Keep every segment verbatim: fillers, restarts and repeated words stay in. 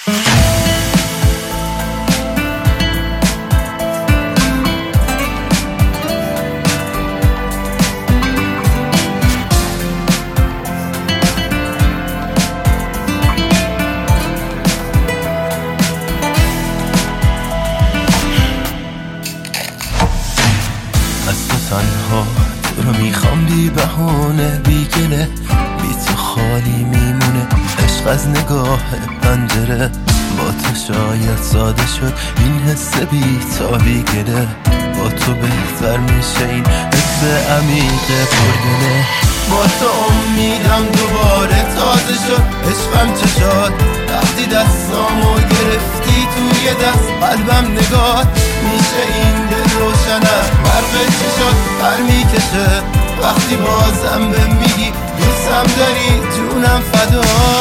از تو تنها تو رو میخوام، بی بهونه بی گله، بی تو خالی میمونه عشق از نگاه پنجره. با تو شاید ساده شد این حس بی تا بی گله، با تو بهتر میشه این حس عمیق پرگله. با تو امیدم دوباره تازه شد، عشقم چه شد وقتی دستامو گرفتی توی دست، قلبم نگاه میشه این دل روشنه. برق چی شد بر میکشه وقتی بازم به میگی دوستم داری، جونم فدا.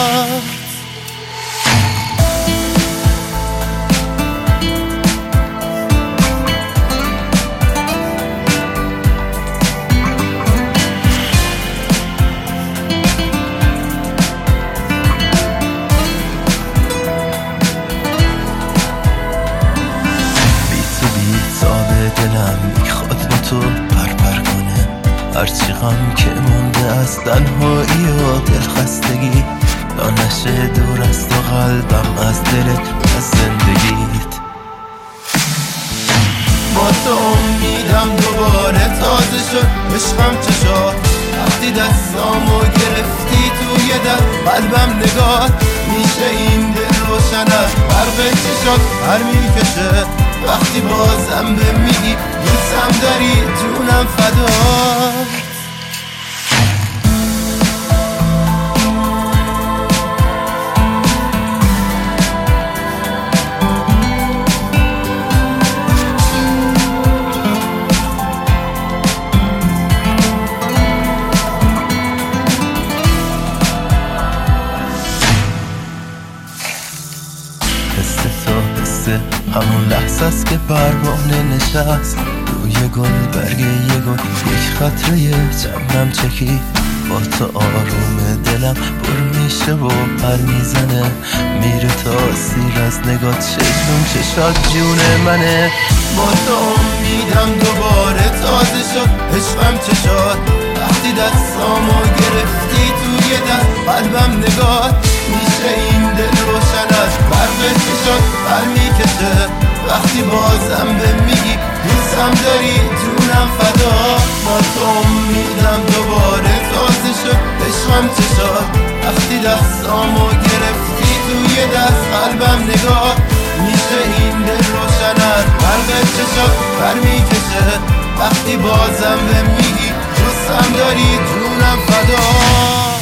دلم میخواد با تو پرپر کنه، هرچی غم که مونده از تنهایی و دلخستگی، تا نشه دور از تو قلبم از دلت از زندگیت. با تو امیدم دوباره تازه شد، عشقم چه شد وقتی دستامو گرفتی توی دست، قلبم نگاه میشه این دل روشنه. برق چی شد بر میکشه وقتی بازم به میگی دوستم داری، جونم فدا. همون لحظه است که پروانه نشست روی گل، برگ یه گل یک خطره چمنم چکی. با تو آروم دلم پر میشه و پر میزنه، میره تاثیر از نگاه چشم چشات جون منه. با تو امیدم دوباره تازه شد، عشقم چه شد وقتی دستامو گرفتی توی دست، قلبم نگاه میشه این دل روشن است. برق چی شد بر میکشه وقتی بازم به میگی دوستم داری، جونم فدا. با تو امیدم دوباره تازه شد، عشقم چه شد وقتی دستامو گرفتی توی دست، قلبم نگاه میشه این دل روشن است. برق چه شد بر میکشه وقتی بازم به میگی دوستم داری، جونم فدا.